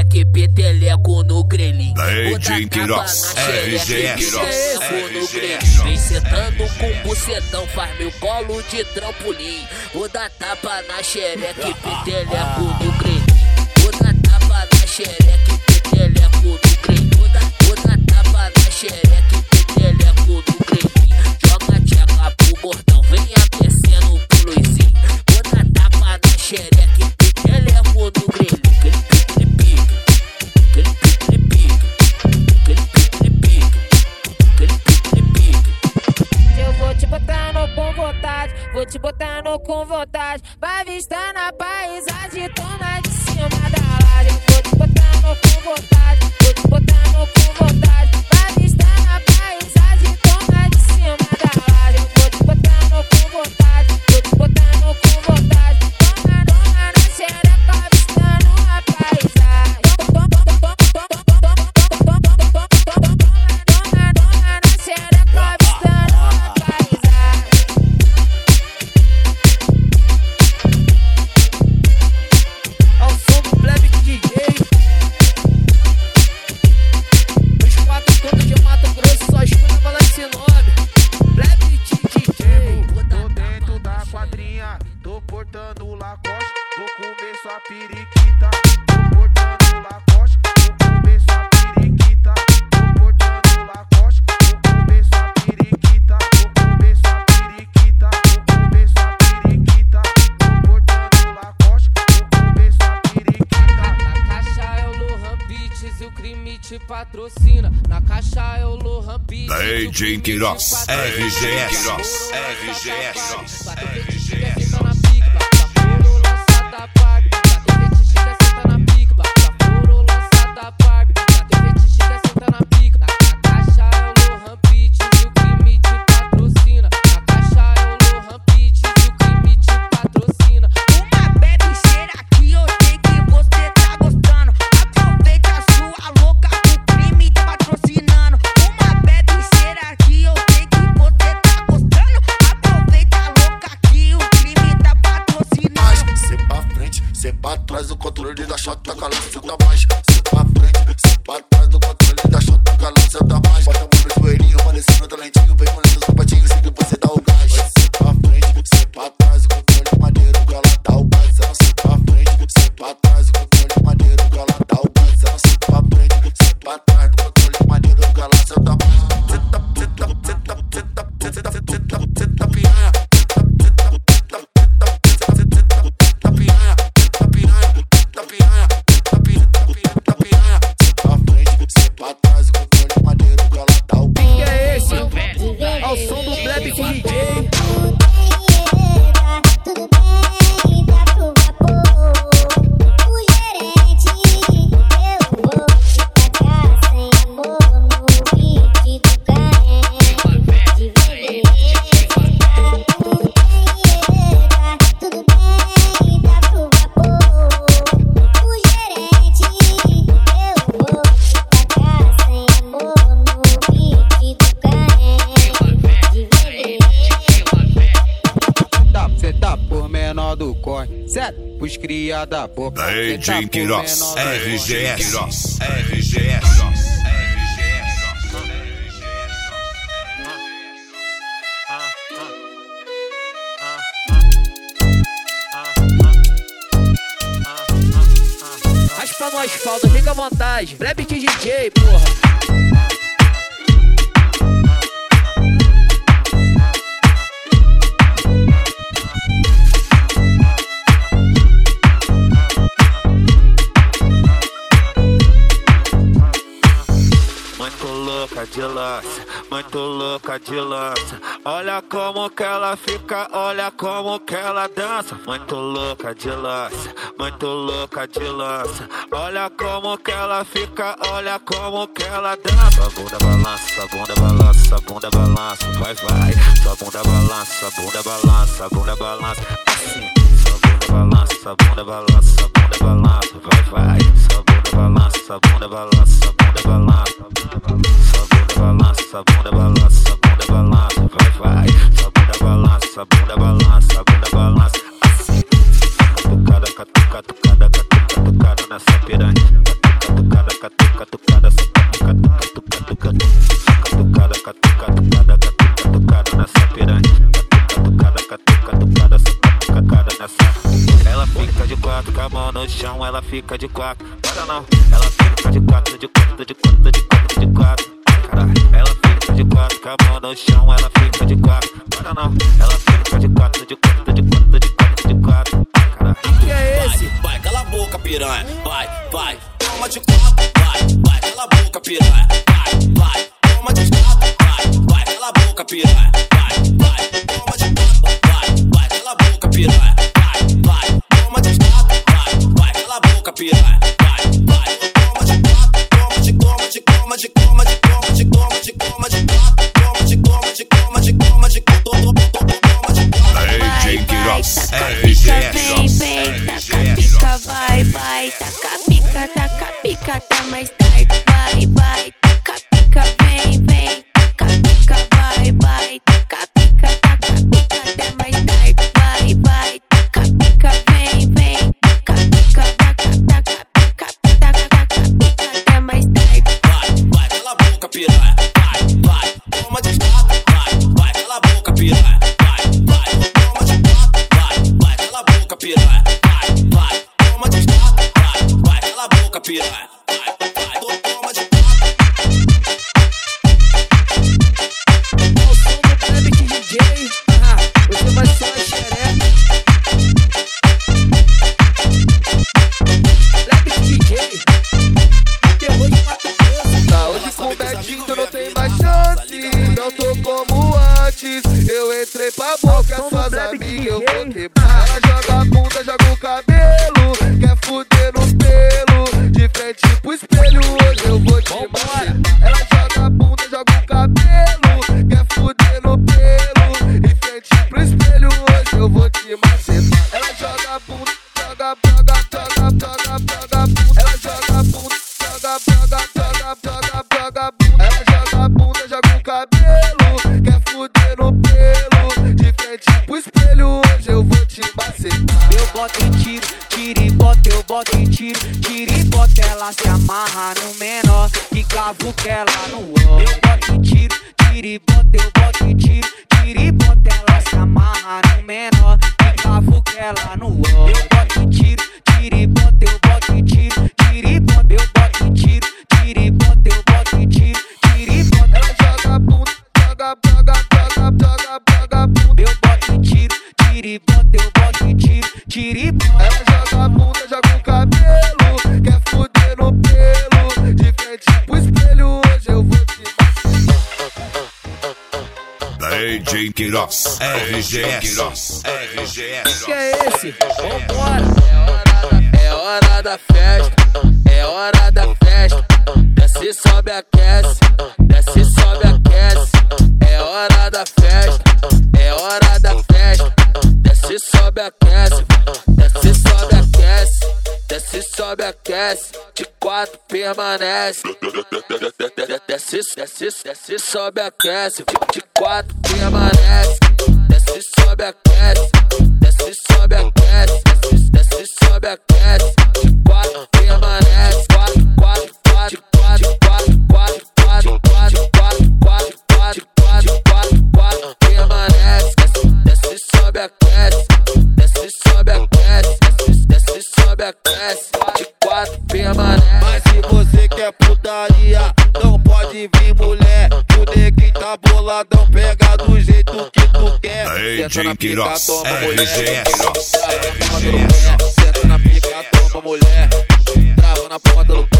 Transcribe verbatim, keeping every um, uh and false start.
xereque, peteleco no grelhinho. D J Queiroz, R G S, no grelhinho. Vem sentando com bucetão, faz meu colo de trampolim. Vou dar tapa na xereque, peteleco no grelhinho. Vou dar tapa na xereque, peteleco no grelhinho. Vou dar, vou dar tapa na xereque, peteleco no grelhinho. Joga a tcheca pro bordão, vem aquecendo pro Luizinho. Vou dar tapa na xereque, peteleco no grelhinho. Vou te botando com vontade, vai vistar na paisagem, toma de cima da laje. Vou te botando com vontade, vou te botando com vontade, vai vistar na paisagem, toma de cima da laje. Vou te botando com vontade, vou te botando com vontade, toma, toma na xereca, avistando a paisagem. Toma, toma, toma, toma na xereca, avistando a paisagem. Ao som do Plebe D J, os quatro cantos de Mato Grosso, só escuta balance nome. Plebe D J. Tô dentro da quadrinha, tô portando o Lacoste, vou comer sua periquita. Tô portando o Lacoste, vou comer sua periquita. Tô portando o Lacoste, vou comer sua periquita. Vou comer sua periquita, vou comer sua periquita. Tô portando o Lacoste, vou comer sua periquita. Na caixa é o Lohan Beats e o crime te patrocina. Na caixa é o Lohan Beats e D o J crime te Queiroz, patrocina. R G S, R G S, R G S. Cê pra trás do controle da chota, calança da mais. Cê pra frente, cê pra trás do controle da chota, calança da mais. Bota a mão no joelhinho, parecendo talentinho, vem molhando os sapatinhos, sei que você dá o gás. Cê pra frente, cê pra trás do controle maneiro, que ela dá o gás. Cê pra frente, cê pra trás do controle maneiro, que ela dá o gás. Cê pra frente, cê pra trás do controle maneiro, que ela dá o gás. Cê tá, cê tá, cê tá, cê tá, cê tá, cê tá, cê tá piranha. Ao som do Plebe D J. Do corre, certo? Pros cria da boca. D J Queiroz, R G S, R G S. Raspa no asfalto, fica à vontade. Plebe D J, porra. De lança, muito louca de lança. Olha como que ela fica, olha como que ela dança. Muito louca de lança, muito louca de lança. Olha como que ela fica, olha como que ela dança. Sua bunda balança, sua bunda balança, sua bunda balança, vai, vai. Sua bunda balança, sua bunda balança, sua bunda balança. Assim, sua bunda balança, sua bunda balança, sua bunda balança, vai, vai. Sua bunda balança, sua bunda balança, sua bunda balança. Balança, sua bunda balança, sua bunda balança, vai, vai. Sua bunda balança, sua bunda balança, sua bunda balança. Assim, catucada, catucada, catucada, catucada nessa piranha. catuca, catucada, catuca, catuca, catucada, catuca, catucada, catucada nessa piranha, catucada, catuca, catucada, catucada nessa. Ela fica de quatro com a mão no chão, ela fica de quatro, para não. Ela fica de quatro, de quatro, de quatro, de quatro, de quatro. Caralho, ela fica de quatro com a mão no chão, ela fica de quatro, para não. Ela fica de quatro, de quatro, de quatro, de quatro, de quatro. Caralho. Que é esse? Vai, vai, cala a boca, piranha. Vai, vai, toma de quatro. Vai, vai, cala a boca, piranha. Vai, vai, toma de quatro. Vai, vai, cala a boca, piranha. Vai, vai, toma de quatro. Vai, vai, cala a boca, piranha. Vai, vai, toma de quatro. Vai, vai, cala a boca, piranha. Vai, vai, toma de quatro. Toma de, toma de, toma de, toma de, toma de, toma de, toma de quatro. Toma de, toma de, toma de, toma de, toma de, toma de quatro. D J Quiroz, R G S. Vem, taca pica, vai, vai, taca pica, taca pica até mais tarde, vai, vai, taca pica, vem, vem, taca pica, vai, vai, taca pica, taca pica até mais tarde, vai, vai, taca pica, vem, vem, taca pica, taca, taca pica, taca, taca pica até mais tarde. Vai, vai, cala a boca, piranha, vai, vai, toma de quatro, vai, vai, cala a boca, piranha, vai, vai, toma de quatro, vai, vai, cala a boca, piranha. Vai, toma de quatro, vai, vai, cala a boca, piranha. Vai, vai, toma de quatro. Ao som do Black D J, ah, você vai só a xereca. Black D J, terror de quatro peças. Tá, hoje com o Betinho tu não tem mais chance. Não tô como antes. Eu entrei pra boca, suas amigas eu vou quebrar. Ela joga a bunda, joga o cabelo. Quer fuder no pelo. De frente pro espelho, hoje eu vou te matar. Ela joga a bunda, joga o cabelo. Quer fuder no pelo. De frente pro espelho, hoje eu vou te macetar. Ela joga a bunda, joga, joga, joga, joga, joga a bunda. Ela joga a bunda, joga, joga, joga, joga, joga a bunda. Ela joga a bunda, joga o cabelo. Quer fuder no pelo. De frente pro espelho, hoje eu vou te macetar. Eu boto em tiro, tiro e bota, eu boto em tiro, tiro e bota, ela se amarra no menor, que clavo que ela no ó. Eu boto em tiro, tiro e bota, eu boto em tiro, tiro e bota, ela se amarra no menor, que clavo que ela no ó. Eu boto em tiro, tiro e bota, eu boto em tiro, tiro e bota, eu boto em tiro, tiro e bota, eu boto em tiro, tiro e bota. Ela joga a bunda, joga, joga, joga, joga, joga a bunda. Eu boto em tiro, tiro e bota, eu boto em tiro, tiro e bota. Ela joga a bunda, joga o cabelo. Quer fuder no pelo. De frente pro espelho, hoje eu vou te matar. D J Quiroz, R G S. R G S. Que é esse? Vambora! É hora da festa, é hora da festa. Desce, sobe, aquece, desce, sobe, aquece. É hora da festa, é hora da festa. Desce, sobe, aquece, desce, sobe, aquece. Desce, sobe, aquece, de quatro permanece. Desce, desce, desce, sobe, aquece, de quatro permanece. Desce, sobe, aquece, desce, sobe, aquece. Desce, desce, sobe, aquece, de quatro permanece. Quatro, quatro, quatro, quatro, quatro, quatro, quatro, quatro, quatro, quatro, quatro, quatro, quatro, quatro, permanece. Desce, sobe, aquece, desce, sobe, aquece. Desce, sobe, aquece, de quatro permanece. Mas se você quer putaria, não pode vir, mulher. Que o neguinho tá boladão, pega do jeito que tu quer. D J Quiroz, toma R mulher. G S. Senta na pica, toma mulher. Trava na ponta do pé.